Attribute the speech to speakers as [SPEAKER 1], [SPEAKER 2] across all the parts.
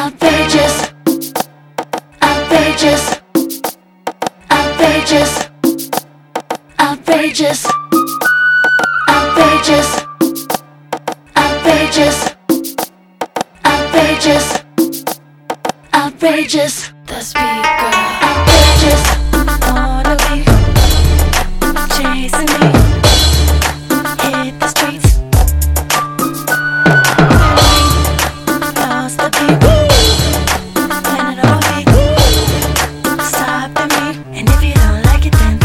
[SPEAKER 1] outrageous, outrageous, outrageous, outrageous, outrageous, outrageous, outrageous, outrageous. The speaker, outrageous, wanna be chasing me, hit the streets, lost the beat, when it all beat, stopping me, and if you don't like it then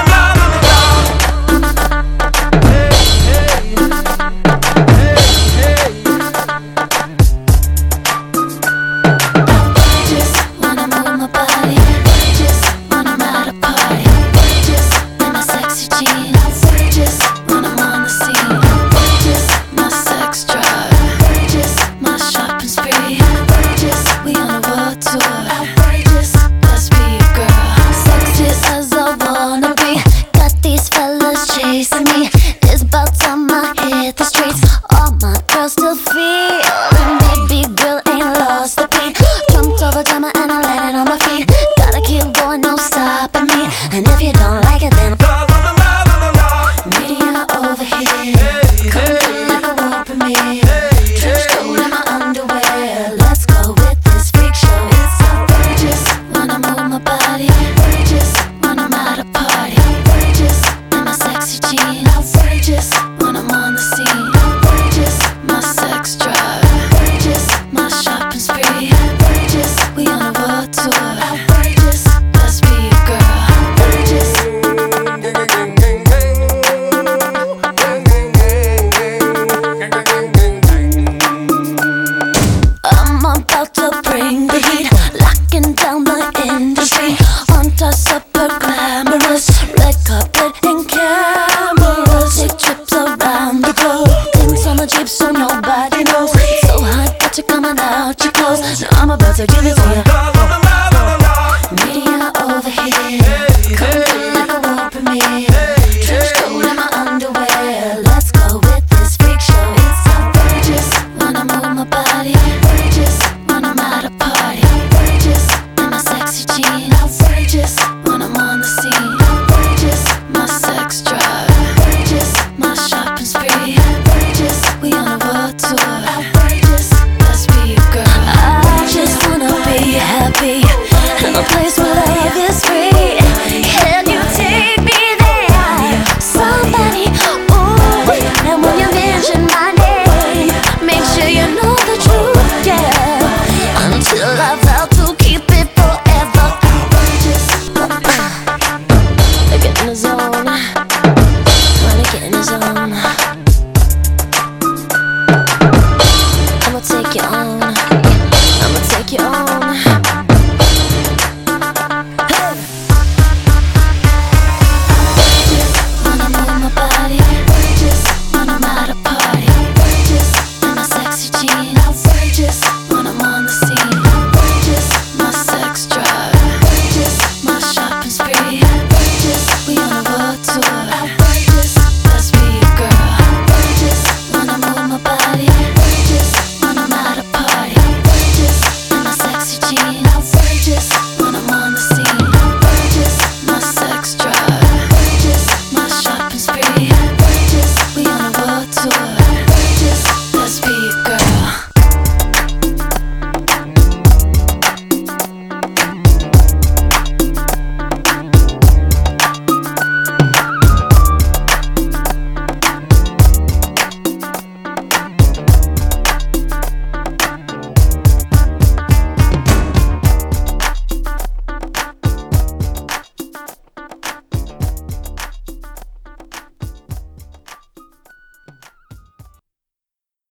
[SPEAKER 1] outrageous, wanna move my body, outrageous, when I'm at a party, outrageous, in my sexy jeans, outrageous, when I'm on the scene, outrageous, my sex drive, outrageous, my shopping spree, outrageous, we on a world tour, outrageous, let's be a girl, sexy as I wanna be, got these fellas chasing me, it's about time I hit the streets, all my girls still feeling me, big girl ain't lost the beat, jumped over drama and I landed on my feet, gotta keep going, no stopping me, and if you don't like it then media over here, come in like a rope in me, trench coat in my underwear, let's go with this freak show, it's outrageous, when I move my body, outrageous, when I'm at a party, outrageous, in my sexy jeans, outrageous, when I'm on the scene, outrageous, my sex drive, outrageous, my shopping spree, outrageous, we on a world tour, outrageous, let's be a girl, outrageous. I'm about to bring the heat, locking down the industry, on top super glamorous, red carpet and cameras, take trips around the globe, things on the Jeep so nobody knows, it's so hot that you're coming out your clothes, now I'm about to give it to you, media over here, come in like a rope in me, trench coat in my underwear, let's go with this freak show, it's outrageous, when I move my body, outrageous, when I'm at a party, outrageous, in my sexy jeans, outrageous, when I'm on the scene, outrageous, my sex drive, outrageous, my shopping spree, outrageous, we on a world tour, outrageous, let's be a girl. I just wanna be happy in a place where love is free. Can you take me there, somebody? Ooh, and when you mention my name, make sure you know the truth, yeah. Until I